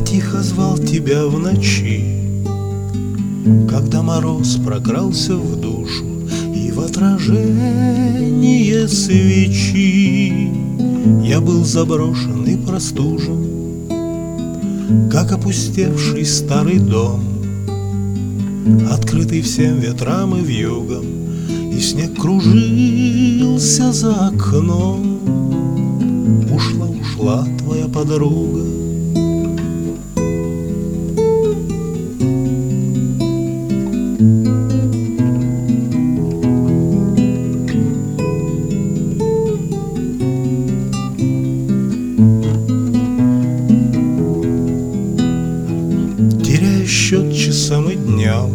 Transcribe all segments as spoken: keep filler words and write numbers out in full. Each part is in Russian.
тихо звал тебя в ночи, когда мороз прокрался в душу, и в отражение свечи я был заброшен и простужен, как опустевший старый дом, открытый всем ветрам и вьюгам, и снег кружился за окном. Ушла, ушла твоя подруга. Теряя счет часам и дням,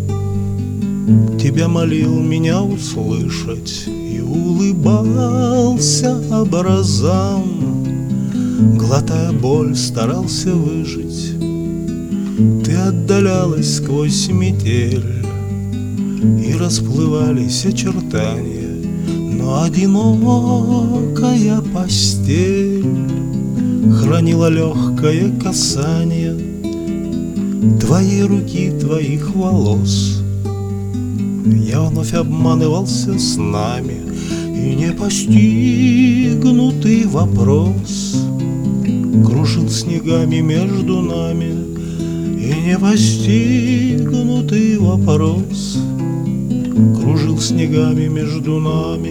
тебя молил меня услышать, и улыбался образам, глотая боль, старался выжить. Ты отдалялась сквозь метель, и расплывались очертания, но одинокая постель хранила легкое касание твоей руки, твоих волос. Я вновь обманывался снами, и непостигнутый вопрос кружил снегами между нами, и непостигнутый вопрос кружил снегами между нами.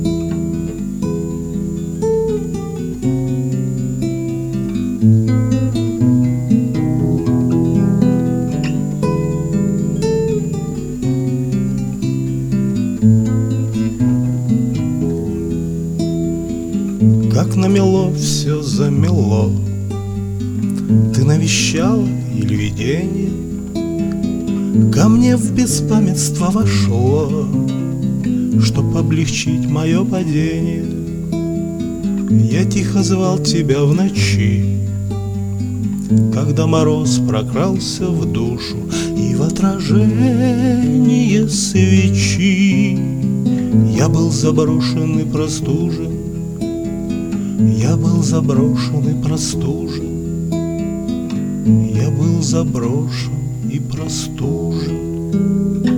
Как намело, все замело. Ты навещала или видение ко мне в беспамятство вошло, чтоб облегчить мое падение. Я тихо звал тебя в ночи, когда мороз прокрался в душу, и в отражение свечи я был заброшен и простужен. Я был заброшен и простужен, я был заброшен и простужен.